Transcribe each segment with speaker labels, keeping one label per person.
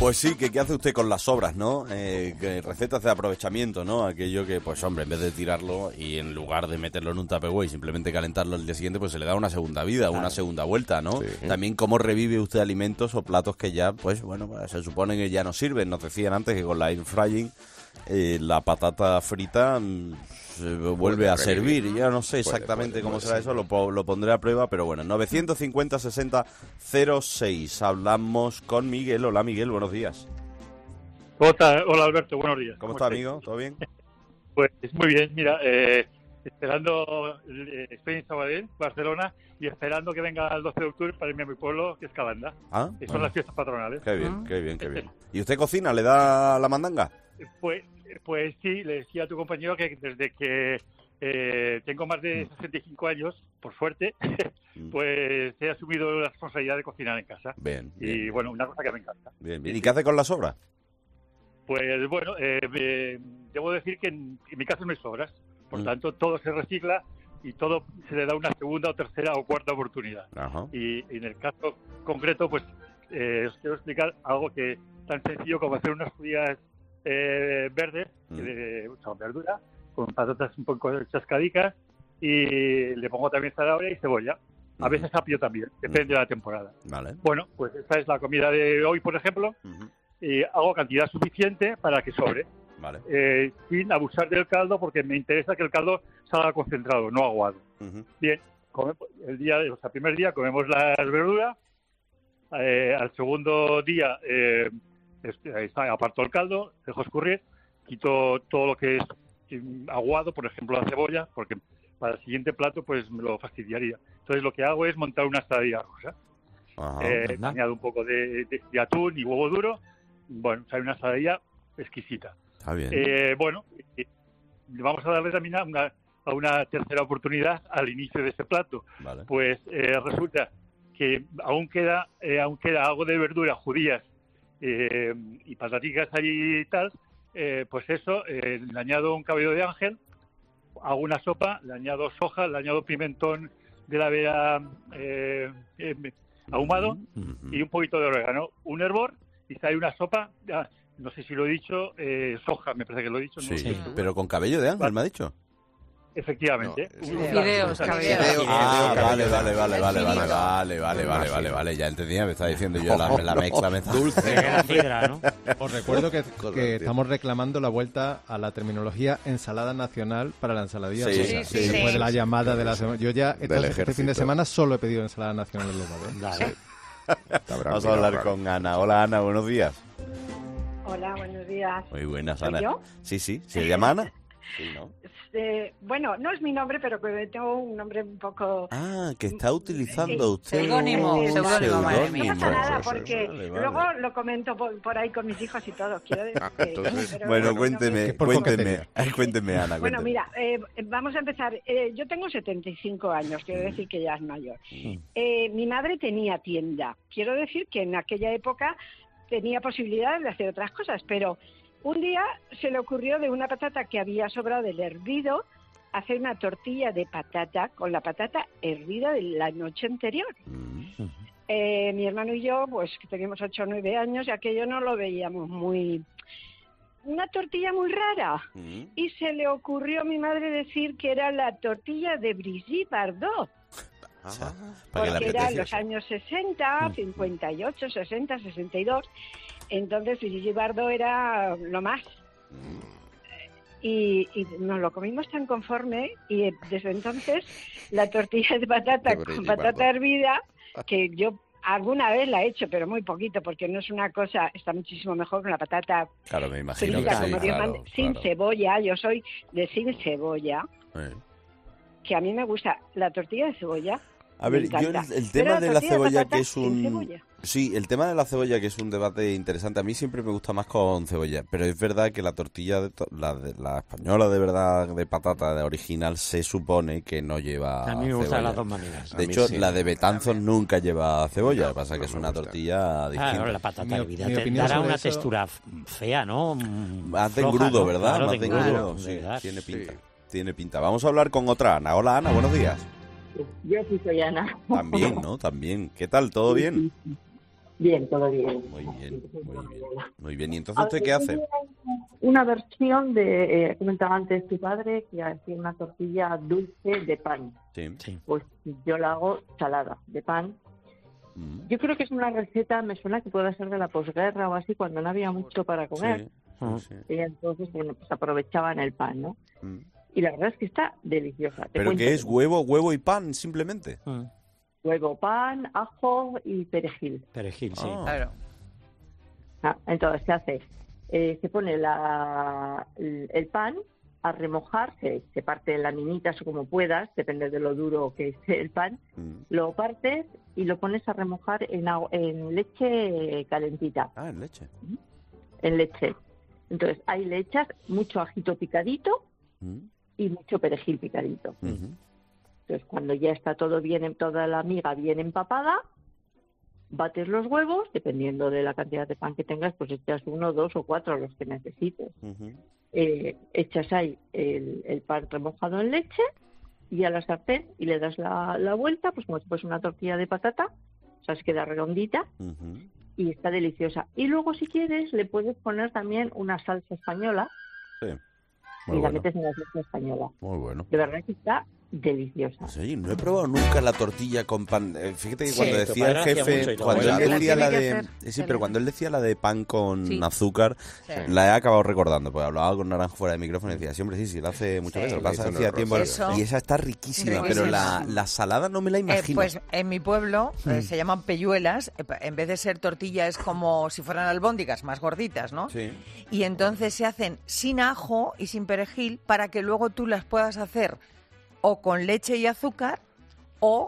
Speaker 1: Pues sí, que qué hace usted con las sobras, ¿no? Que recetas de aprovechamiento, ¿no? Aquello que, pues hombre, en vez de tirarlo y en lugar de meterlo en un Tupperware y simplemente calentarlo el día siguiente, pues se le da una segunda vida, una segunda vuelta, ¿no?
Speaker 2: Sí.
Speaker 1: También cómo revive usted alimentos o platos que ya, pues bueno, pues, se supone que ya no sirven. Nos decían antes que con la air frying la patata frita se vuelve a servir. Ya no sé exactamente cómo será eso, lo pondré a prueba, pero bueno, 950-60-06. Hablamos con Miguel. Hola, Miguel, buenos días.
Speaker 3: Hola, Alberto, buenos días.
Speaker 1: ¿Cómo está, amigo? ¿Todo bien?
Speaker 3: Pues muy bien, mira, esperando, estoy en Sabadell, Barcelona, y esperando que venga el 12 de octubre para irme a mi pueblo, que es Calanda.
Speaker 1: Ah,
Speaker 3: que son las fiestas patronales.
Speaker 1: Qué bien, qué bien, qué bien. ¿Y usted cocina? ¿Le da la mandanga?
Speaker 3: Pues sí, le decía a tu compañero que desde que tengo más de 65 años, por suerte, pues he asumido la responsabilidad de cocinar en casa.
Speaker 1: Bien.
Speaker 3: Y bueno, una cosa que me encanta.
Speaker 1: Bien, bien. ¿Y qué hace con la sobra?
Speaker 3: Pues bueno, debo decir que en mi caso no hay sobras. Por tanto, todo se recicla y todo se le da una segunda o tercera o cuarta oportunidad.
Speaker 1: Ajá.
Speaker 3: Y en el caso concreto, pues os quiero explicar algo que tan sencillo como hacer unas judías verdes, con verdura, con patatas un poco chascadicas, y le pongo también zanahoria y cebolla. A veces apio también, depende de la temporada.
Speaker 1: Vale.
Speaker 3: Bueno, pues esta es la comida de hoy, por ejemplo. Hago cantidad suficiente para que sobre.
Speaker 1: Vale.
Speaker 3: Sin abusar del caldo, porque me interesa que el caldo salga concentrado, no aguado. Bien, primer día comemos las verduras, al segundo día aparto el caldo, dejo escurrir, quito todo lo que es aguado, por ejemplo la cebolla, porque para el siguiente plato pues me lo fastidiaría. Entonces lo que hago es montar una ensaladilla rusa. Añado un poco de atún y huevo duro. Bueno, sale una ensaladilla exquisita.
Speaker 1: Está bien.
Speaker 3: Vamos a darle también a una tercera oportunidad al inicio de este plato.
Speaker 1: Vale.
Speaker 3: Pues resulta que aún queda algo de verdura, judías y pataticas allí y tal. Pues eso, le añado un cabello de ángel, hago una sopa, le añado soja, le añado pimentón de la vera ahumado y un poquito de orégano, un hervor, y sale una sopa. No sé si lo he dicho, soja, me parece que lo he dicho.
Speaker 1: Sí,
Speaker 3: no
Speaker 1: pero con cabello de ángel, me ha dicho.
Speaker 3: Efectivamente.
Speaker 4: Fideos,
Speaker 1: Vale, ya entendía, me estaba diciendo yo la mezcla
Speaker 5: dulce. ¿No? Os recuerdo que estamos reclamando la vuelta a la terminología ensalada nacional para la ensaladilla rusa. Después de la llamada de la semana. Yo ya este fin de semana solo he pedido ensalada nacional en lugar.
Speaker 1: Vamos a hablar con Ana. Hola, Ana, buenos días.
Speaker 6: Hola, buenos días.
Speaker 1: Muy buenas, Ana.
Speaker 6: ¿Yo?
Speaker 1: Sí, ¿se llama Ana? Sí, ¿no?
Speaker 6: Bueno, no es mi nombre, pero que tengo un nombre un poco...
Speaker 1: Ah, que está utilizando usted
Speaker 4: seudónimo.
Speaker 6: No pasa nada,
Speaker 1: Pues
Speaker 6: porque
Speaker 1: vale.
Speaker 6: luego lo comento por ahí con mis hijos y todo. Quiero decir pero
Speaker 1: bueno, cuénteme, Ana,
Speaker 6: Bueno,
Speaker 1: cuénteme.
Speaker 6: mira, vamos a empezar. Yo tengo 75 años, quiero decir que ya es mayor. Mi madre tenía tienda. Quiero decir que en aquella época tenía posibilidades de hacer otras cosas, pero un día se le ocurrió, de una patata que había sobrado del hervido, hacer una tortilla de patata con la patata hervida de la noche anterior. Mi hermano y yo, pues que teníamos 8 o 9 años, y aquello no lo veíamos una tortilla muy rara. Y se le ocurrió a mi madre decir que era la tortilla de Brigitte Bardot. Porque eran los años 60, 58, 60, 62. Entonces Brigitte Bardot era lo más. Y nos lo comimos tan conforme, y desde entonces la tortilla de patata con patata hervida, que yo alguna vez la he hecho, pero muy poquito, porque no es una cosa, está muchísimo mejor con la patata.
Speaker 1: Claro, me imagino
Speaker 6: frita,
Speaker 1: que sí,
Speaker 6: como Dios mande, sin cebolla. Yo soy de sin cebolla, que a mí me gusta la tortilla de cebolla.
Speaker 1: A ver, yo el tema de la cebolla, que es un... Sí, el tema de la cebolla, que es un debate interesante. A mí siempre me gusta más con cebolla, pero es verdad que la tortilla, la española de verdad, de patata de original, se supone que no lleva cebolla.
Speaker 2: A mí me gustan las dos maneras.
Speaker 1: De hecho, la de Betanzos nunca lleva cebolla, lo que pasa es que es una tortilla distinta.
Speaker 2: Claro, la patata hervida te dará una textura fea, ¿no?
Speaker 1: Más de engrudo, ¿verdad?
Speaker 2: Claro,
Speaker 1: más de engrudo, sí, tiene pinta. Tiene pinta. Vamos a hablar con otra Ana. Hola, Ana, buenos días.
Speaker 7: Yo sí soy Ana.
Speaker 1: También, ¿no? También. ¿Qué tal? ¿Todo bien?
Speaker 4: Bien, todo bien.
Speaker 1: Muy bien. Muy bien. ¿Y entonces usted qué hace?
Speaker 4: Una versión de, comentaba antes tu padre, que hacía una tortilla dulce de pan.
Speaker 1: Sí.
Speaker 4: Pues yo la hago salada, de pan. Yo creo que es una receta, me suena que pueda ser de la posguerra o así, cuando no había mucho para comer.
Speaker 1: Sí.
Speaker 4: Y entonces, bueno, pues aprovechaban el pan, ¿no? Y la verdad es que está deliciosa.
Speaker 1: ¿Pero qué es? ¿Huevo y pan, simplemente?
Speaker 4: Huevo, pan, ajo y perejil.
Speaker 2: Perejil, sí.
Speaker 7: Claro.
Speaker 4: Entonces se hace, se pone el pan a remojar, se parte en laminitas o como puedas, depende de lo duro que esté el pan, lo partes y lo pones a remojar en leche calentita.
Speaker 1: En leche.
Speaker 4: En leche. Entonces ahí le echas mucho ajito picadito y mucho perejil picadito. Entonces, cuando ya está todo bien, toda la miga bien empapada, bates los huevos, dependiendo de la cantidad de pan que tengas, pues echas 1, 2 o 4 los que necesites. Echas ahí el pan remojado en leche y a la sartén y le das la vuelta, pues como si fuese una tortilla de patata, o sea, se queda redondita y está deliciosa. Y luego, si quieres, le puedes poner también una salsa española y la metes en la salsa española.
Speaker 1: Muy bueno.
Speaker 4: De verdad que está deliciosa.
Speaker 1: Sí, no he probado nunca la tortilla con pan. Fíjate que cuando decía el jefe, cuando él decía la de... Sí, pero cuando él decía la de pan con azúcar, la he acabado recordando, porque hablaba con Naranjo fuera de micrófono y decía, sí, hombre, sí, la hace muchas veces, lo pasa hacía tiempo. Y esa está riquísima, pero la salada no me la imagino.
Speaker 7: Pues en mi pueblo se llaman pelluelas, en vez de ser tortilla es como si fueran albóndigas, más gorditas, ¿no?
Speaker 1: Sí.
Speaker 7: Y entonces se hacen sin ajo y sin perejil para que luego tú las puedas hacer o con leche y azúcar o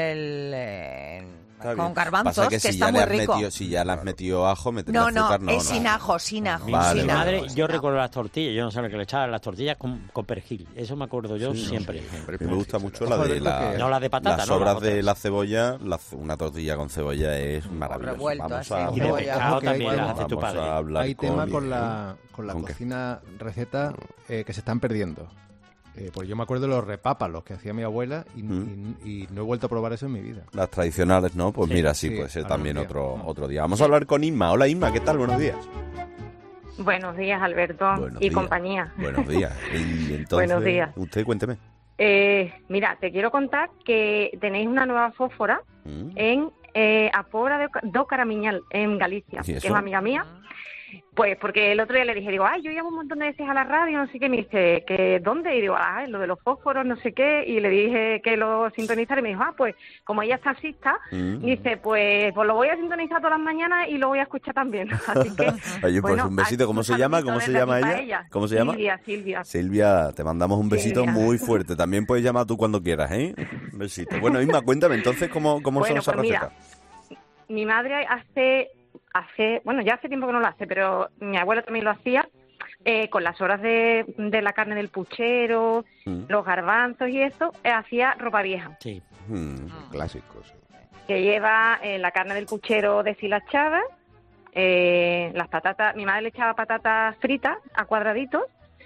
Speaker 7: con garbanzos, que está muy rico.
Speaker 1: Si ya le has metido ajo, meterle azúcar, no.
Speaker 7: Es sin ajo.
Speaker 2: Mi madre, yo recuerdo las tortillas, yo no sé lo que le echaba, las tortillas con perejil. Eso me acuerdo yo siempre.
Speaker 1: Me gusta mucho la de
Speaker 2: patata,
Speaker 1: las sobras de la cebolla, una tortilla con cebolla es maravillosa.
Speaker 7: Vamos
Speaker 2: y de pescado también las hace tu padre.
Speaker 5: Hay tema con la cocina, receta que se están perdiendo. Pues yo me acuerdo de los repápalos que hacía mi abuela y no he vuelto a probar eso en mi vida.
Speaker 1: Las tradicionales, ¿no? Pues mira, sí, puede ser también otro día. Vamos a hablar con Inma. Hola, Inma, ¿qué tal? Buenos días.
Speaker 8: Buenos días, Alberto compañía.
Speaker 1: Buenos días. Y entonces,
Speaker 8: buenos días.
Speaker 1: Usted, cuénteme.
Speaker 8: Mira, te quiero contar que tenéis una nueva fósfora en a Pobra do Caramiñal, en Galicia, que es una amiga mía. Pues porque el otro día le dije, yo llamo un montón de veces a la radio, no sé qué, me dice, ¿que dónde? Y digo, lo de los fósforos, no sé qué, y le dije que lo sintonizara y me dijo, pues como ella es taxista, dice, pues lo voy a sintonizar todas las mañanas y lo voy a escuchar también. Así que,
Speaker 1: oye, pues un besito, ¿cómo se llama? ¿Cómo se llama ella? ¿Cómo se llama?
Speaker 8: Silvia.
Speaker 1: Silvia, te mandamos un besito muy fuerte. También puedes llamar tú cuando quieras, ¿eh? Un besito. Bueno, Inma, cuéntame entonces cómo son esas recetas.
Speaker 8: Mi madre ya hace tiempo que no lo hace, pero mi abuela también lo hacía, con las horas de la carne del puchero, los garbanzos y eso, hacía ropa vieja.
Speaker 2: Sí.
Speaker 9: Clásicos.
Speaker 8: Que lleva la carne del puchero deshilachada, las patatas, mi madre le echaba patatas fritas a cuadraditos,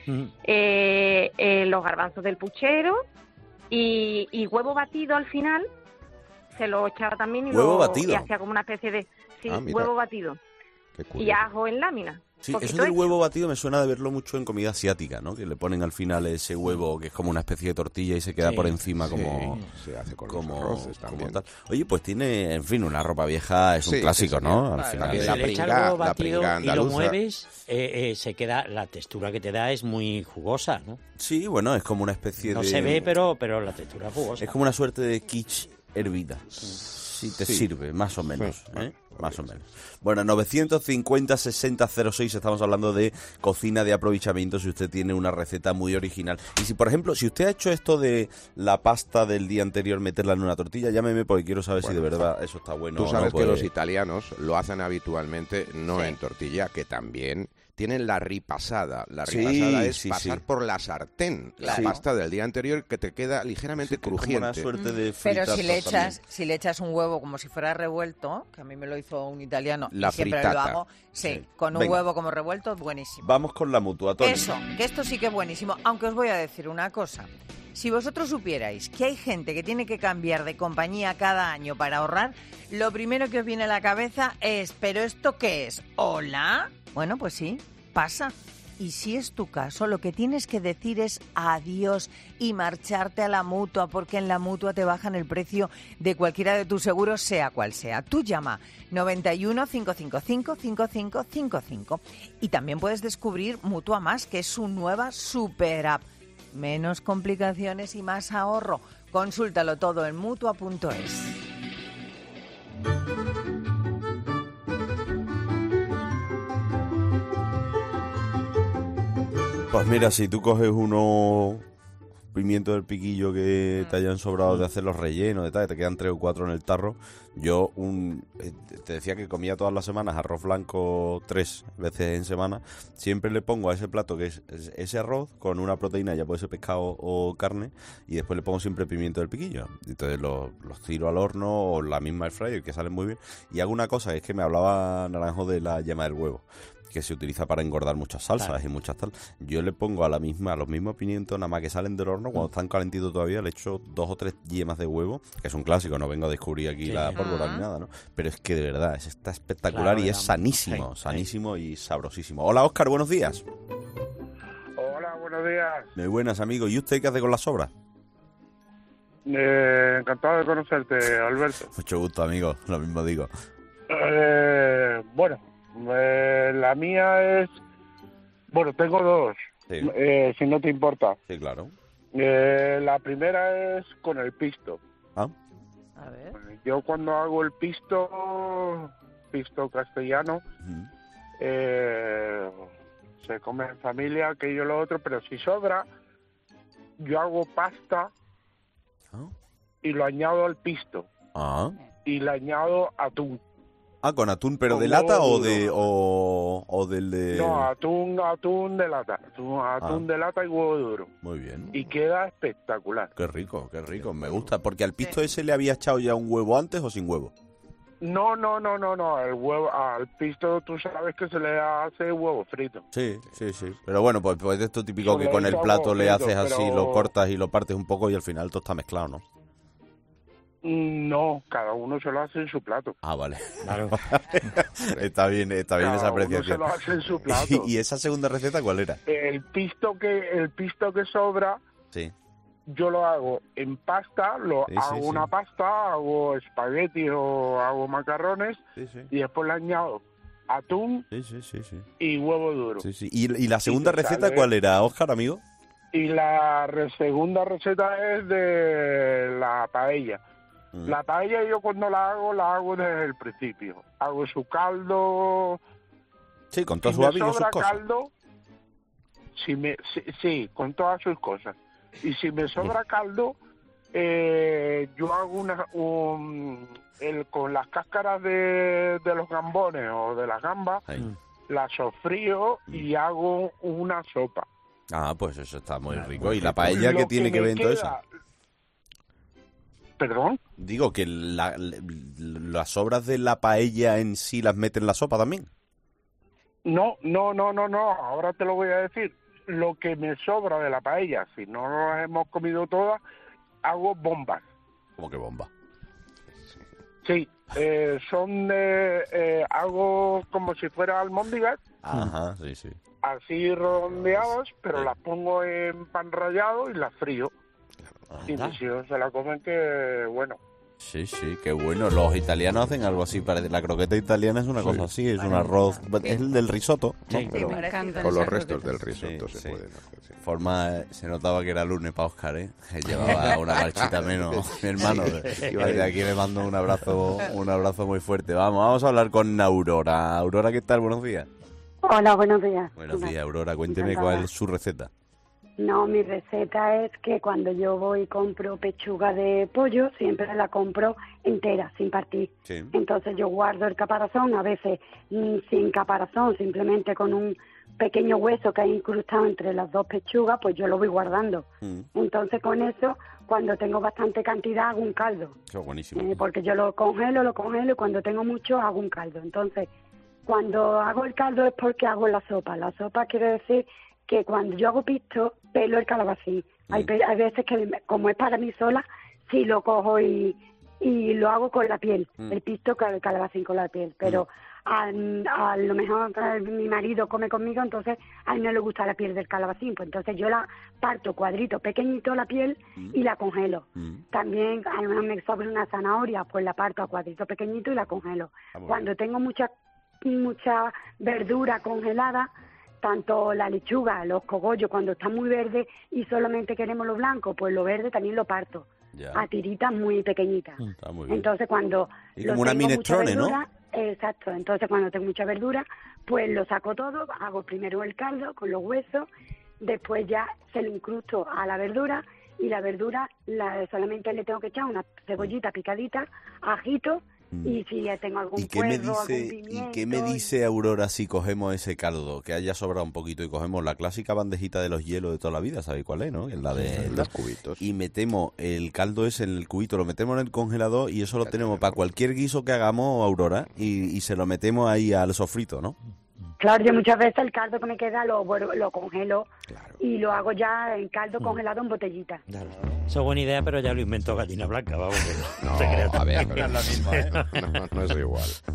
Speaker 8: los garbanzos del puchero y huevo batido al final, se lo echaba también y hacía como una especie de huevo batido y ajo en lámina.
Speaker 1: Sí, eso del huevo batido me suena de verlo mucho en comida asiática, ¿no? Que le ponen al final ese huevo que es como una especie de tortilla y se queda por encima como...
Speaker 9: Se hace con los arroces también.
Speaker 1: Tal. Oye, pues tiene, en fin, una ropa vieja es un clásico, ¿no? Al final.
Speaker 2: Si le echas el huevo batido y lo mueves, se queda, la textura que te da es muy jugosa, ¿no?
Speaker 1: Sí, bueno, es como una especie de...
Speaker 2: No se ve, pero la textura es jugosa.
Speaker 1: Es como una suerte de quiche hervida. Sí, te sirve, más o menos, más o menos. Bueno, 950-60-06, estamos hablando de cocina de aprovechamiento, si usted tiene una receta muy original. Y si, por ejemplo, si usted ha hecho esto de la pasta del día anterior, meterla en una tortilla, llámeme porque quiero saber si de verdad eso está bueno.
Speaker 9: Tú sabes que los italianos lo hacen habitualmente, no en tortilla, que también... Tienen la ripasada. La ripasada es pasar por la sartén la pasta del día anterior que te queda ligeramente crujiente.
Speaker 1: Como una suerte de
Speaker 7: pero si le echas un huevo como si fuera revuelto, que a mí me lo hizo un italiano
Speaker 9: la
Speaker 7: y siempre
Speaker 9: fritata.
Speaker 7: lo hago, con un huevo como revuelto, buenísimo.
Speaker 1: Vamos con la mutua, Tony.
Speaker 7: Eso, que esto sí que es buenísimo. Aunque os voy a decir una cosa. Si vosotros supierais que hay gente que tiene que cambiar de compañía cada año para ahorrar, lo primero que os viene a la cabeza es, ¿pero esto qué es? ¿Hola? Bueno, pues sí, pasa. Y si es tu caso, lo que tienes que decir es adiós y marcharte a la Mutua, porque en la Mutua te bajan el precio de cualquiera de tus seguros, sea cual sea. Tú llama 91 555 5555 y también puedes descubrir Mutua Más, que es su nueva super app. Menos complicaciones y más ahorro. Consúltalo todo en Mutua.es.
Speaker 1: Pues mira, si tú coges unos pimientos del piquillo que te hayan sobrado de hacer los rellenos, de tal, te quedan 3 o 4 en el tarro. Yo te decía que comía todas las semanas arroz blanco 3 veces en semana. Siempre le pongo a ese plato que es ese arroz con una proteína, ya puede ser pescado o carne, y después le pongo siempre pimiento del piquillo. Entonces los tiro al horno o la misma air fryer, que salen muy bien. Y hago una cosa, es que me hablaba Naranjo de la yema del huevo, que se utiliza para engordar muchas salsas y muchas tal. Yo le pongo a los mismos pimientos, nada más que salen del horno, cuando están calentitos todavía, le echo 2 o 3 yemas de huevo, que es un clásico, no vengo a descubrir aquí la pólvora ni nada, ¿no? Pero es que de verdad, está espectacular, y es sanísimo, sanísimo y sabrosísimo. Hola, Óscar, buenos días.
Speaker 10: Hola, buenos días.
Speaker 1: Muy buenas, amigo. ¿Y usted qué hace con las sobras?
Speaker 10: Encantado de conocerte, Alberto.
Speaker 1: Mucho gusto, amigo, lo mismo digo.
Speaker 10: Bueno, la mía es... Bueno, tengo 2, sí. Si no te importa.
Speaker 1: Sí, claro.
Speaker 10: La primera es con el pisto.
Speaker 1: Ah.
Speaker 7: A ver.
Speaker 10: Yo cuando hago el pisto castellano, se come en familia, aquello lo otro, pero si sobra, yo hago pasta y lo añado al pisto. Y le añado atún.
Speaker 1: ¿Con atún, pero de lata o del de...?
Speaker 10: No, atún de lata. Atún de lata y huevo duro.
Speaker 1: Muy bien.
Speaker 10: Y queda espectacular.
Speaker 1: Qué rico, me gusta. Porque al pisto ese le había echado ya un huevo antes o sin huevo.
Speaker 10: No. El huevo, al pisto tú sabes que se le hace huevo frito.
Speaker 1: Sí. Pero bueno, pues es esto típico que con el plato le haces así, lo cortas y lo partes un poco y al final todo está mezclado, ¿no?
Speaker 10: No, cada uno se lo hace en su plato.
Speaker 1: Ah, vale. Claro. Está bien esa apreciación.
Speaker 10: Uno se lo hace en su plato.
Speaker 1: ¿Y esa segunda receta cuál era?
Speaker 10: El pisto que sobra,
Speaker 1: sí,
Speaker 10: yo lo hago en pasta, hago una pasta, hago espaguetis o hago macarrones, y después le añado atún y huevo duro.
Speaker 1: Sí. ¿Y la segunda receta cuál era, Óscar, amigo?
Speaker 10: Y la segunda receta es de la paella. La paella yo cuando la hago desde el principio. Hago su caldo.
Speaker 1: Sí, con todo su hábito, sus cosas.
Speaker 10: Caldo, sí, con todas sus cosas. Y si me sobra caldo, yo hago con las cáscaras de los gambones o de las gambas, las sofrío y hago una sopa.
Speaker 1: Ah, pues eso está muy rico. ¿Y la paella qué tiene que ver en todo eso?
Speaker 10: ¿Perdón?
Speaker 1: Digo que las sobras de la paella en sí las meten en la sopa también.
Speaker 10: No. Ahora te lo voy a decir. Lo que me sobra de la paella, si no las hemos comido todas, hago bombas.
Speaker 1: ¿Cómo que bomba?
Speaker 10: Sí, hago como si fuera almóndigas.
Speaker 1: Ajá, sí.
Speaker 10: Así redondeadas, pero las pongo en pan rallado y las frío. Y mis hijos se la comen, que bueno.
Speaker 1: Sí, qué bueno. Los italianos hacen algo así. La croqueta italiana es una cosa así, es un arroz. Es el del risotto, ¿no?
Speaker 9: Sí, pero me encanta. Con los restos del risotto se pueden hacer. Sí.
Speaker 1: Se notaba que era lunes para Óscar, ¿eh? Llevaba una marchita menos, mi hermano. De aquí le mando un abrazo muy fuerte. Vamos a hablar con Aurora. Aurora, ¿qué tal? Buenos días.
Speaker 11: Hola, buenos días.
Speaker 1: Buenos días, Aurora. Cuénteme cuál es su receta.
Speaker 11: No, mi receta es que cuando yo voy y compro pechuga de pollo, siempre la compro entera, sin partir. Sí. Entonces yo guardo el caparazón, a veces sin caparazón, simplemente con un pequeño hueso que hay incrustado entre las dos pechugas, pues yo lo voy guardando. Entonces con eso, cuando tengo bastante cantidad, hago un caldo.
Speaker 1: Qué buenísimo.
Speaker 11: Porque yo lo congelo y cuando tengo mucho, hago un caldo. Entonces, cuando hago el caldo es porque hago la sopa. La sopa quiere decir que cuando yo hago pisto, pelo el calabacín. Hay veces que, como es para mí sola, sí lo cojo y lo hago con la piel, el pisto calabacín con la piel, pero a lo mejor mi marido come conmigo, entonces a él no le gusta la piel del calabacín, pues entonces yo la parto cuadrito pequeñito la piel y la congelo. También a lo mejor me sobra una zanahoria, pues la parto a cuadrito pequeñito y la congelo. Cuando tengo mucha verdura congelada, tanto la lechuga, los cogollos, cuando está muy verde y solamente queremos lo blanco, pues lo verde también lo parto a tiritas muy pequeñitas. Muy entonces cuando
Speaker 1: y como una minestrone, ¿no?
Speaker 11: Exacto, entonces cuando tengo mucha verdura, pues lo saco todo, hago primero el caldo con los huesos, después ya se lo incrusto a la verdura y la verdura solamente le tengo que echar una cebollita picadita, ajito, y si tengo algún puerro, algún pimiento...
Speaker 1: ¿Y qué me dice Aurora si cogemos ese caldo, que haya sobrado un poquito, y cogemos la clásica bandejita de los hielos de toda la vida, ¿sabéis cuál es, no? La de
Speaker 9: los cubitos.
Speaker 1: Y metemos el caldo ese en el cubito, lo metemos en el congelador y eso lo tenemos para cualquier guiso que hagamos, Aurora, y se lo metemos ahí al sofrito, ¿no?
Speaker 11: Claro, yo muchas veces el caldo que me queda lo congelo y lo hago ya en caldo congelado en botellita.
Speaker 2: Claro. Eso es buena idea, pero ya lo inventó Gallina Blanca, vamos.
Speaker 9: No, a ver, pero no es igual.